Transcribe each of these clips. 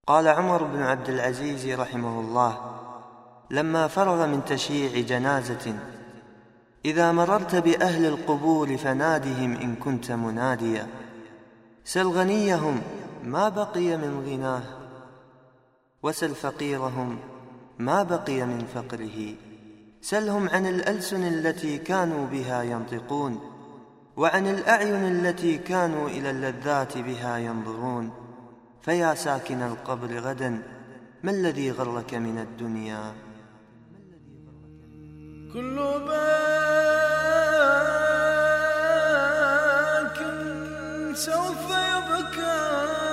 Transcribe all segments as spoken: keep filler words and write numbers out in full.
قال عمر بن عبد العزيز رحمه الله لما فرغ من تشييع جنازة: إذا مررت بأهل القبور فنادهم إن كنت مناديا، سل غنيهم ما بقي من غناه، وسل فقيرهم ما بقي من فقره، سلهم عن الألسن التي كانوا بها ينطقون، وعن الأعين التي كانوا إلى اللذات بها ينظرون. فيا ساكن القبر غدا ما الذي غرك من الدنيا؟ كل باك سوف يبكى،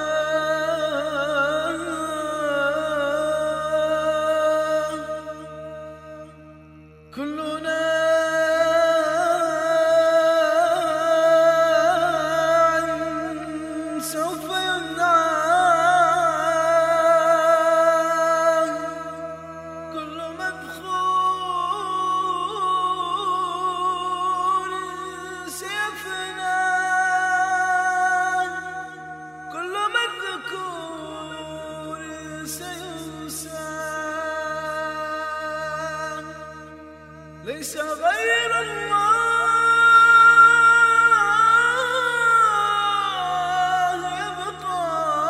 كلنا سوف يندعى، كل مدخول سيفنى، كل مذكور سينسى، ليس غير الله يبقى،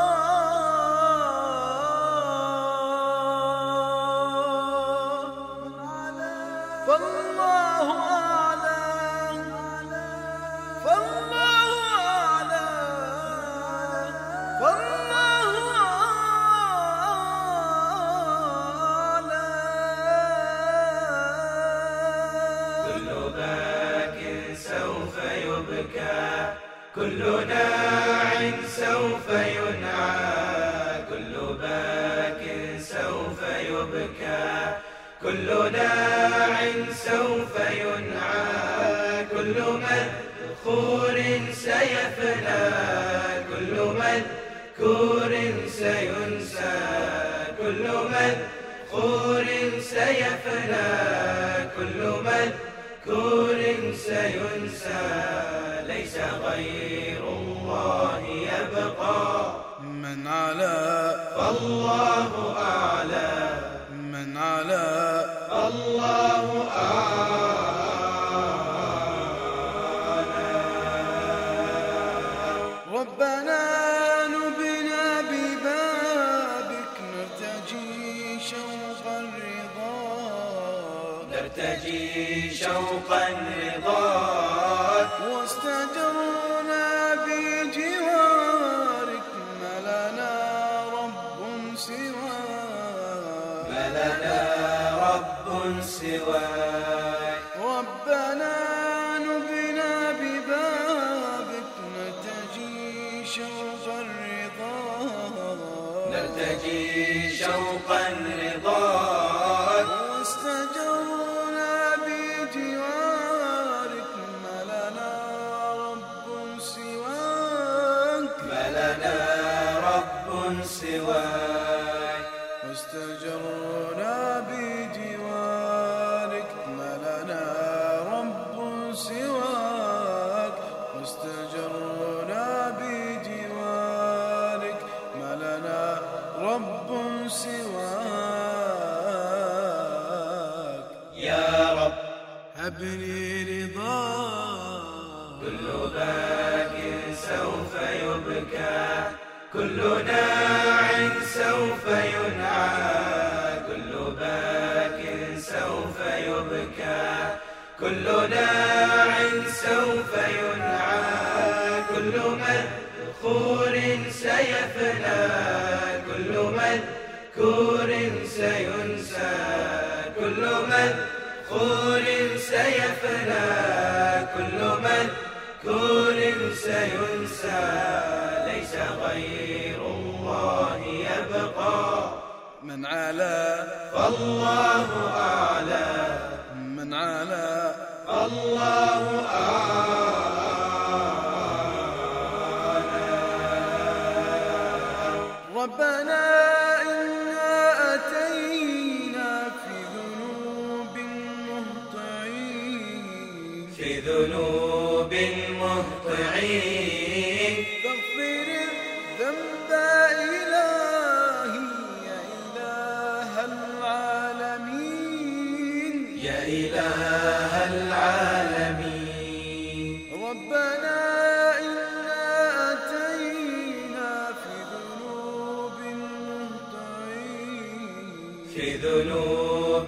فالله أعلى، فالله أعلى، فالله أعلى. كل باك سوف يبكى، كل داع سوف ينعى، كل باك سوف يبكى، كل داع سوف ينعى، كل مذخور سيفنى، كل مذكور سينسى، كل مذخور سيفنى، كل مذكور سينسى، ليس غير الله يبقى، من على فالله أعلى، من على الله أعلى. ربنا نبنا ببابك نرتجي شوقا رضاك، نرتجي شوقا رضاك، واستجرنا بجوارك ما لنا رب سواك، ما لنا رب سواك. ربنا نبنا ببابك نرتجي شوقا رضاك، نرتجي شوقا رضاك، واستجرنا بجوارك ما لنا رب سواك، ما لنا رب سواك. واستجرنا بجوارك ما لنا رب سواك، واستجرنا بجوارك ما لنا رب سواك. يا رب هب لي رضاك، كل باك سوف يبكى، كل داع سوف ينعى، كل باك سوف يبكى، كل داع سوف ينعى، كل مذخور سيفنى، كل مذكور سينسى، كل مذخور سيفنى، كل مذكور سينسى، ليس غير الله يبقى، من على فالله أعلى، من على الله أعلى. ربنا إنا أتينا في ذنوب مهطعين، في ذنوب مهطعين، فاغفر الذنب إلهي إله العالمين. ربنا إنا أتينا في ذنوب مهطعين في ذنوب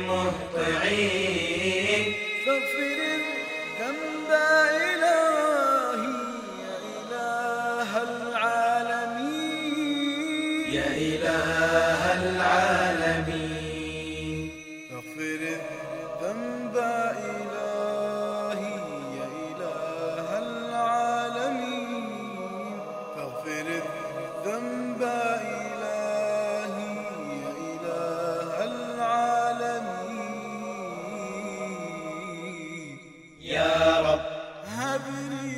مهطعين فاغفر الذنب إلهي يا إله العالمين يا إله العالمين. فاغفر الذنب إلهي يا إله العالمين فاغفر الذنب إلهي يا إله العالمين. يا رب هب لي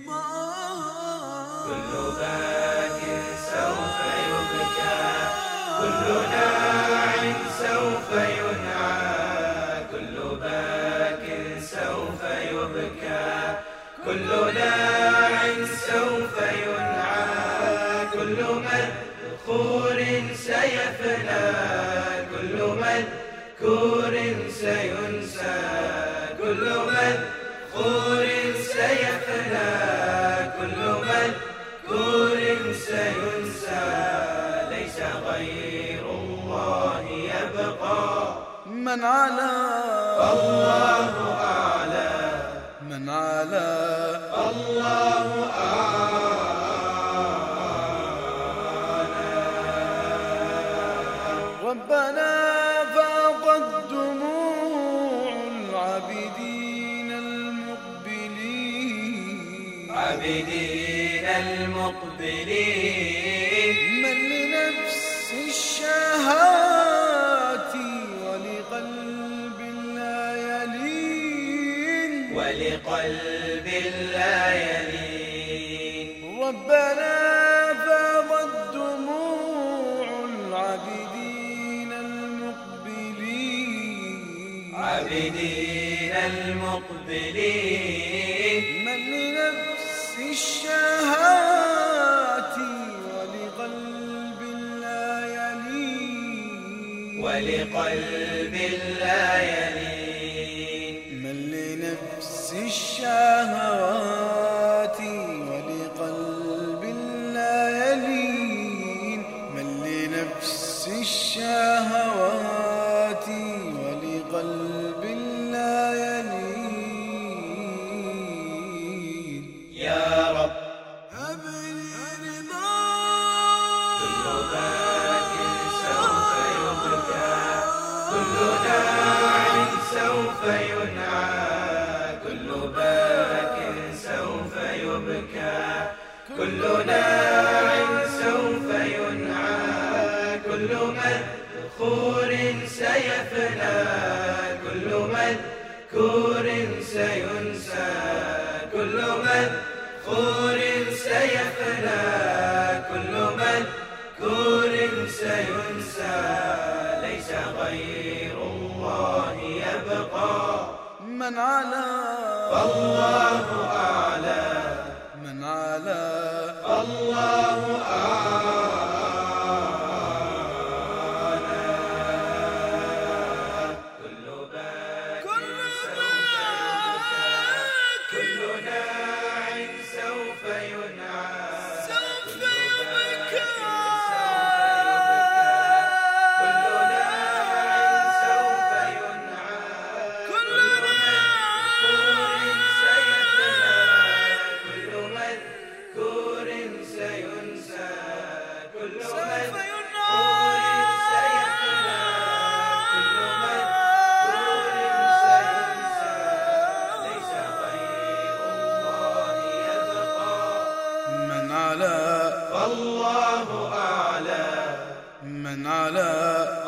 رضاك كل باك سوف يبكى، كل ناع سوف ينعى، كل باك سوف يبكى، كل ناع سوف ينعى، كل مذكور سيفنى، كل مذكور سينسى، كل مذكور سيفنى، كل مذكور سينسى، ليس غير الله يبقى. من على الله أعلى، من على الله أعلى. ربنا فاضت دموع العابدين المقبلين عابدين المقبلين من لنفس الشهوات ولقلب لا يلين ولقلب لا يلين. ربنا فاضت دموع العابدين المقبلين عابدين المقبلين من لنفس الشهوات ولقلب لا يلين ولقلب لا يلين. من لنفس الشهوات ولقلب لا يلين من لنفس الشهوات ولقلب لا يلين. يا رب هب لي كل رضاك باك سوف يبكى، كل ناع سوف ينعى، كل باك سوف يبكى، كل ناع سوف ينعى، كل مذكور سيفنى، كل مذكور سينسى، كل مذكور سيفنى، كل مذكور سينسى، ليس غير الله يبقى. من على فالله أعلى، من على الله أعلى. كل باك سوف يبكى، كل ناع سوف ينعى، سوف كل باك يبكى. سوف يبكى، كل ناع سوف ينعى، كل مذكور سيفنى، كل مذكور سينسى، كل سوف مذكور ينعى. سيفنى، كل مذكور سينسى، ليس غير الله يبقى. من على فالله أعلى، من على